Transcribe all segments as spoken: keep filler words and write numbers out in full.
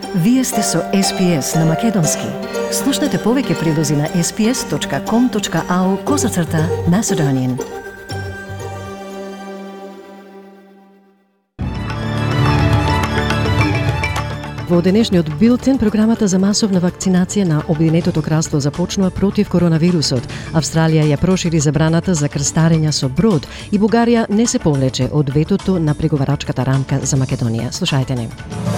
Вие сте со Ес Би Ес на Македонски. Слушнете повеќе прилози на ес би ес точка ком точка ау козацрта Macedonian. Во денешниот билтен, програмата за масовна вакцинација на Обединетото кралство започнува против коронавирусот. Австралија ја прошири забраната за крстарења со брод и Бугарија не се повлече од ветото на преговарачката рамка за Македонија. Слушајте не.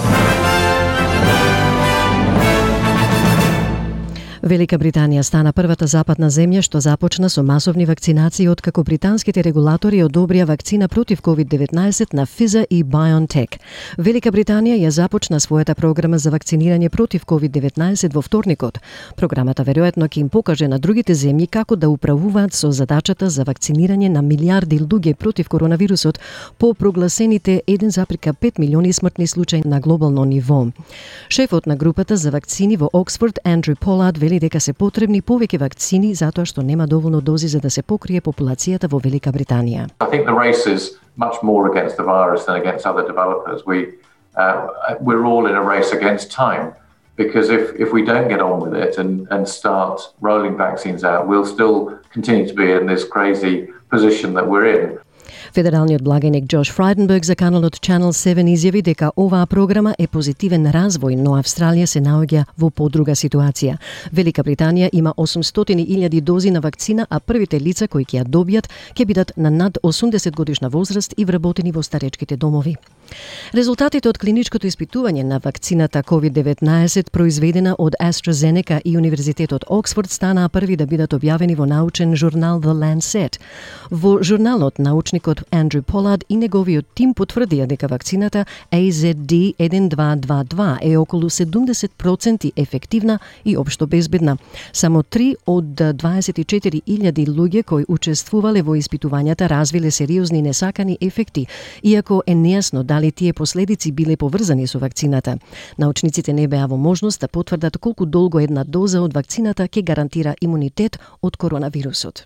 Велика Британија стана првата западна земја што започна со масовни вакцинации откако британските регулатори одобрија вакцина против ковид деветнаесет на Pfizer и BioNTech. Велика Британија ја започна својата програма за вакцинирање против ковид деветнаесет во вторникот. Програмата веројатно ќе им покаже на другите земји како да управуваат со задачата за вакцинирање на милиарди луѓе против коронавирусот по прогласените еден зарез пет милиони смртни случаи на глобално ниво. Шефот на групата за вакцини во Оксфорд, Андрю Полард, вели дека се потребни повеќе вакцини затоа што нема доволно дози за да се покрие популацијата во Велика Британија. I think the race is much more against the virus than against other developers. We uh, we're all in a race against time because if if we don't get on with it and and start rolling vaccines out, we'll still continue to be in this crazy position that we're in. Федералниот благајник Джош Фрайденберг за каналот Channel седум изјави дека оваа програма е позитивен развој, но Австралија се наоѓа во подруга ситуација. Велика Британија има осумстотини илјади дози на вакцина, а првите лица кои ќе ја добијат ќе бидат на над осумдесет годишна возраст и вработени во старечките домови. Резултатите од клиничкото испитување на вакцината ковид деветнаесет произведена од AstraZeneca и Универзитетот Оксфорд станаа први да бидат објавени во научен журнал The Lancet. Во журналот научникот Андрю Полард и неговиот тим потврдија дека вакцината А З Д еден два два два е околу седумдесет проценти ефективна и општо безбедна. Само три од дваесет и четири илјади луѓе кои учествувале во испитувањата развиле сериозни несакани ефекти, иако е нејасно дали тие последици биле поврзани со вакцината. Научниците не беа во можност да потврдат колку долго една доза од вакцината ќе гарантира имунитет од коронавирусот.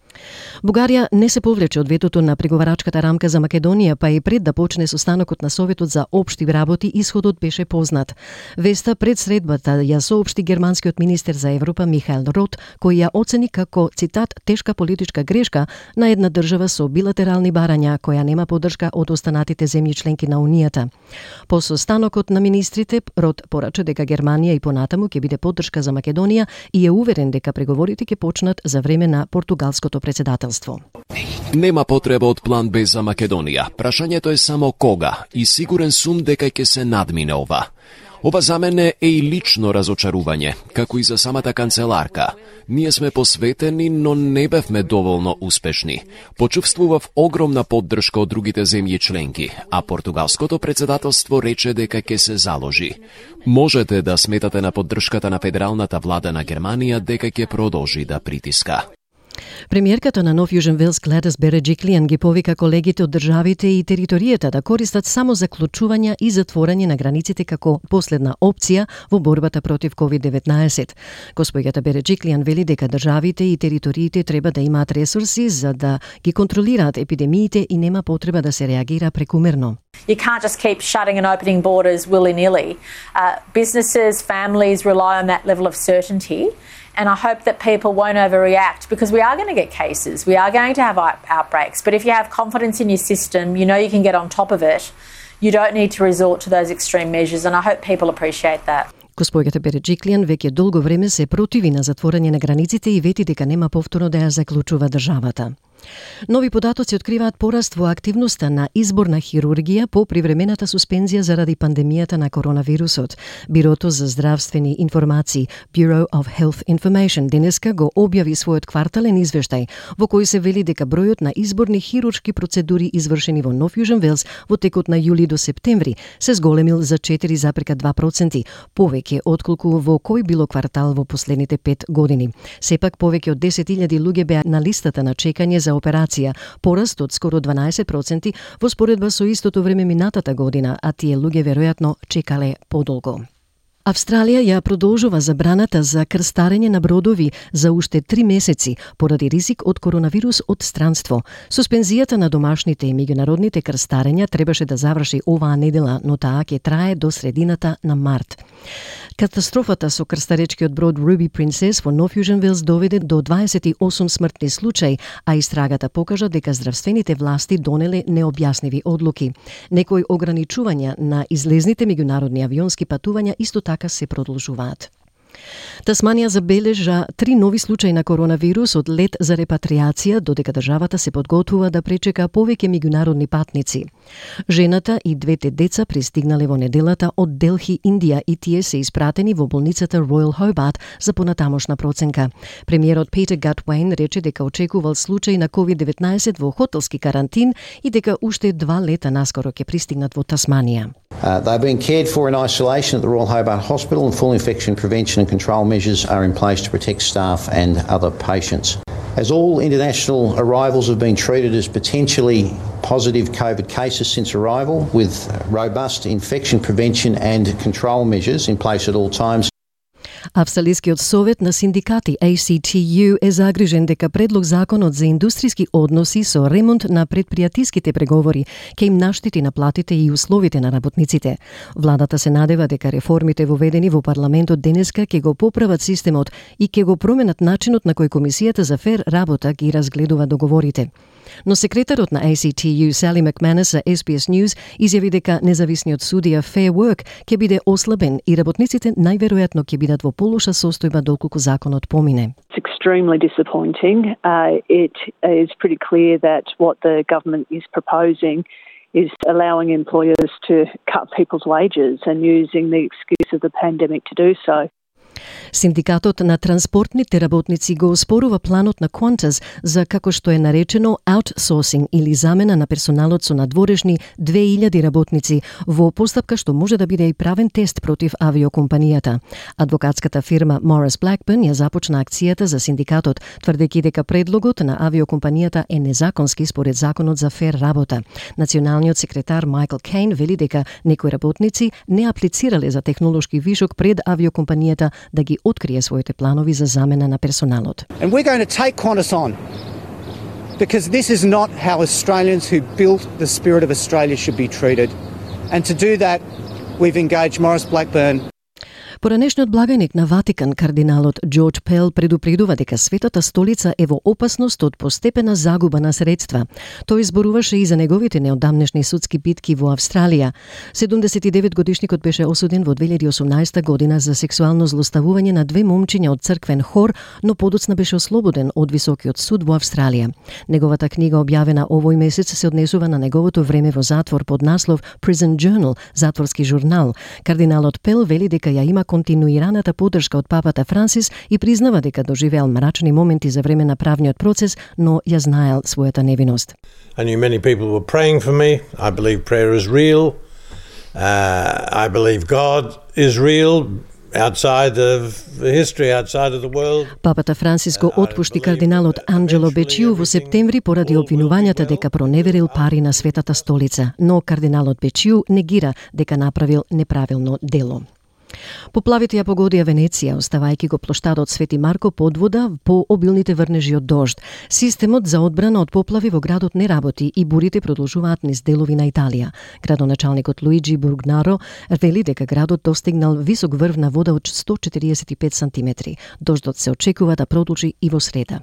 Бугарија не се повлече од ветото на преговарачката рамка за Македонија, па и пред да почне состанокот на Советот за општи работи, исходот беше познат. Веста пред средбата ја соопшти германскиот министер за Европа Михаел Рот, кој ја оцени како, цитат, тешка политичка грешка на една држава со билатерални барања, која нема поддршка од останатите земји членки на Унијата. По состанокот на министрите, Рот порача дека Германија и понатаму ќе биде поддршка за Македонија и е уверен дека преговорите ќе почнат за време на португалското председателство. Нема потреба од план Б за Македонија. Прашањето е само кога и сигурен сум дека ќе се надмине ова. Ова за мене е и лично разочарување, како и за самата канцеларка. Ние сме посветени, но не бевме доволно успешни. Почувствував огромна поддршка од другите земји членки, а португалското председателство рече дека ќе се заложи. Можете да сметате на поддршката на федералната влада на Германија дека ќе продолжи да притиска. Премиерката на Нов Јужен Велс Гледис Береджиклијан ги повика колегите од државите и територијата да користат само заклучување и затворање на границите како последна опција во борбата против ковид деветнаесет. Госпоѓата Береджиклијан вели дека државите и териториите треба да имаат ресурси за да ги контролираат епидемиите и нема потреба да се реагира прекумерно. You can't just keep shutting and opening borders willy-nilly. Uh, businesses, families rely on that level of certainty. And I hope that people won't overreact because we are going to get cases. We are going to have outbreaks. But if you have confidence in your system, you know you can get on top of it. You don't need to resort to those extreme measures. And I hope people appreciate that. Госпоѓата Береджиклијан веќе долго време се противи на затворање на границите и вети дека нема повторно да ја заклучува државата. Нови податоци откриваат пораст во активноста на изборна хирургија по привремената суспензија заради пандемијата на коронавирусот. Бирото за здравствени информации, Bureau of Health Information, денеска го објави својот квартален извештај, во кој се вели дека бројот на изборни хируршки процедури извршени во Нов Јужен Велс во текот на јули до септември се зголемил за четири зарез два проценти, повеќе отколку во кој било квартал во последните пет години. Сепак повеќе од десет илјади луѓе беа на листата на чекање за операција, пораст од скоро дванаесет проценти во споредба со истото време минатата година, а тие луѓе веројатно чекале подолго. Австралија ја продолжува забраната за крстарење на бродови за уште три месеци поради ризик од коронавирус од странство. Суспензијата на домашните и меѓународните крстарења требаше да заврши оваа недела, но таа ќе трае до средината на март. Катастрофата со крстаречкиот брод Ruby Princess во Нов Јужен Велс доведе до дваесет и осум смртни случаи, а истрагата покажа дека здравствените власти донеле необјасневи одлуки. Некои ограничувања на излезните меѓународни авионски патувања исто така се продолжуваат. Тасманија забележа три нови случаи на коронавирус од лет за репатриација, додека државата се подготвува да пречека повеќе меѓународни патници. Жената и двете деца пристигнале во неделата од Делхи, Индија, и тие се испратени во болницата Royal Hobart за понатамошна проценка. Премиерот Петер Гатвейн рече дека очекувал случаи на ковид деветнаесет во хотелски карантин и дека уште два лета наскоро ќе пристигнат во Тасманија. Uh, they've been cared for in isolation at the Royal Hobart Hospital, and full infection prevention and control measures are in place to protect staff and other patients. As all international arrivals have been treated as potentially positive COVID cases since arrival, with robust infection prevention and control measures in place at all times. Австралискиот совет на синдикати A C T U е загрижен дека предлог законот за индустријски односи со ремонт на предпријатиските преговори ќе им наштети на платите и условите на работниците. Владата се надева дека реформите воведени во парламентот денеска ќе го поправат системот и ќе го променат начинот на кој Комисијата за фер работа ги разгледува договорите. Но секретарот на A C T U Sally McManus за S B S News изјави дека независниот судија Fair Work ќе биде ослабен и работниците најверојатно ќе бидат во полоша состојба доколку законот помине. It's extremely disappointing. Uh, it is pretty clear that what the government is proposing is allowing employers to cut people's wages and using the excuse of the pandemic to do so. Синдикатот на транспортните работници го оспорува планот на Qantas за, како што е наречено, outsourcing или замена на персоналот со надворешни две илјади работници во постапка што може да биде и правен тест против авиокомпанијата. Адвокатската фирма Morris Blackburn ја започна акцијата за синдикатот, тврдејќи дека предлогот на авиокомпанијата е незаконски според законот за фер работа. Националниот секретар Майкл Кейн вели дека некои работници не аплицирале за технолошки вишок пред авиокомпанијата да ги открие своите планови за замена на персоналот. And we're going to take Qantas on because this is not how Australians who built the spirit of Australia should be treated. And to do that, we've engaged Morris Blackburn. Поранешниот благајник на Ватикан, кардиналот Џорџ Пел, предупредува дека светата столица е во опасност од постепена загуба на средства. Тој зборуваше и за неговите неодамнешни судски битки во Австралија. седумдесет и девет годишникот беше осуден во две илјади и осумнаесета година за сексуално злоставување на две момчиња од црквен хор, но подоцна беше ослободен од високиот суд во Австралија. Неговата книга, објавена овој месец, се однесува на неговото време во затвор под наслов Prison Journal, затворски журнал. Кардиналот Пел вели дека ја има континуираната поддршка од папата Франсис и признава дека доживеал мрачни моменти за време на правниот процес, но ја знаел својата невиност. I knew many people were praying for me. I believe prayer is real. Uh, I believe God is real. Outside of the history, outside of the world. Папата Франсис го отпушти кардиналот Анджело Бечиу во септември поради обвинувањата дека проневерил пари на Светата столица, но кардиналот Бечиу негира дека направил неправилно дело. Поплавите ја погодија Венеција, оставајќи го плоштадот Свети Марко под вода по обилните врнежи од дожд. Системот за одбрана од поплави во градот не работи и бурите продолжуваат низ делови на Италија. Градоначалникот Луиджи Бургнаро вели дека градот достигнал висок врв на вода од сто четириесет и пет сантиметри. Дождот се очекува да продолжи и во среда.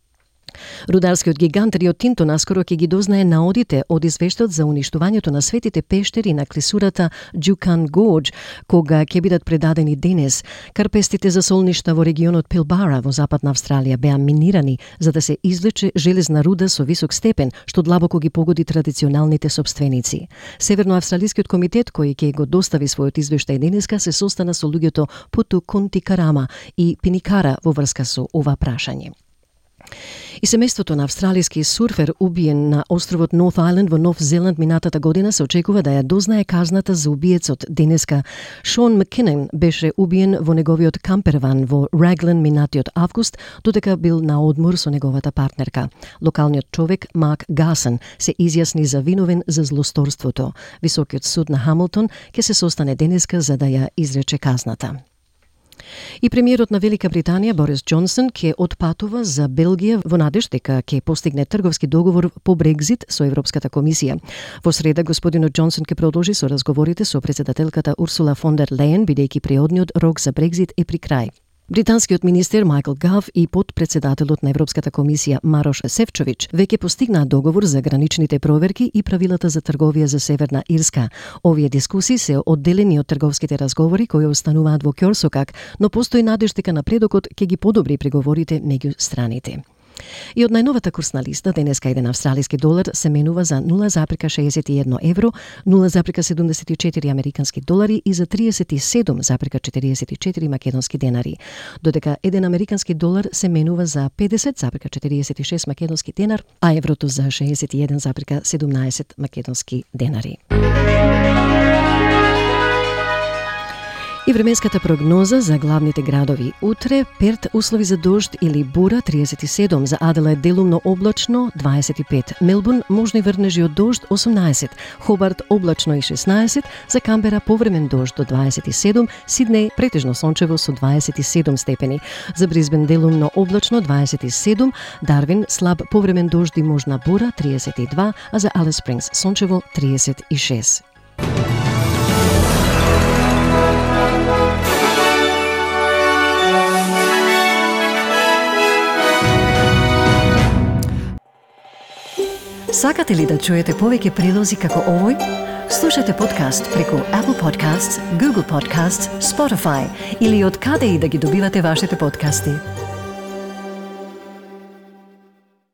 Рударскиот гигант Рио Тинто наскоро ќе ги дознае наодите од извештајот за уништувањето на светите пештери на клисурата Juukan Gorge, кога ќе бидат предадени денес. Карпестите за солништа во регионот Пилбара во западна Австралија беа минирани за да се извлече железна руда со висок степен, што длабоко ги погоди традиционалните сопственици. Северноавстралискиот комитет, кој ќе го достави својот извештај денеска, се состана со луѓето Путу Кунтикарама и Пиникара во врска со ова прашање. И семејството на австралиски сурфер убиен на островот Норт Ајленд во Нов Зеланд минатата година се очекува да ја дознае казната за убиецот. Денеска Шон Маккинен беше убиен во неговиот камперван во Раглен минатиот август, додека бил на одмор со неговата партнерка. Локалниот човек Марк Гасен се изјасни за виновен за злосторството. Високиот суд на Хамилтон ќе се состане денеска за да ја изрече казната. И премиерот на Велика Британија Борис Џонсон ќе отпатува за Белгија во надеж дека ќе постигне трговски договор по Брекзит со Европската комисија. Во среда господинот Џонсон ќе продолжи со разговорите со претседателката Урсула фон дер Лејен, бидејќи преодниот рок за Брекзит е при крај. Британскиот министер Майкл Гав и подпредседателот на Европската комисија Марош Сефчович веќе постигнаа договор за граничните проверки и правилата за трговија за Северна Ирска. Овие дискусии се одделени од трговските разговори кои остануваат во ќорсокак, но постои надеж дека напредокот ќе ги подобри преговорите меѓу страните. И од најновата курсна листа, денеска еден австралиски долар се менува за нула зарез шеесет и едно евро, нула зарез седумдесет и четири американски долари и за триесет и седум зарез четириесет и четири македонски денари. Додека еден американски долар се менува за педесет зарез четириесет и шест македонски денар, а еврото за шеесет и еден зарез седумнаесет македонски денари. И временската прогноза за главните градови. Утре Перт услови за дожд или бура триесет и седум, за Аделаид делумно облачно дваесет и пет, Мелбурн можни врнежи од дожд осумнаесет, Хобарт облачно и шеснаесет, за Камбера повремен дожд до дваесет и седум, Сиднеј претежно сончево со дваесет и седум степени, за Брисбен делумно облачно дваесет и седум, Дарвин слаб повремен дожд и можна бура триесет и два, а за Алис Спрингс сончево триесет и шест. Сакате ли да чуете повеќе прилози како овој? Слушате подкаст преку Apple Podcasts, Google Podcasts, Spotify или од каде и да ги добивате вашите подкасти.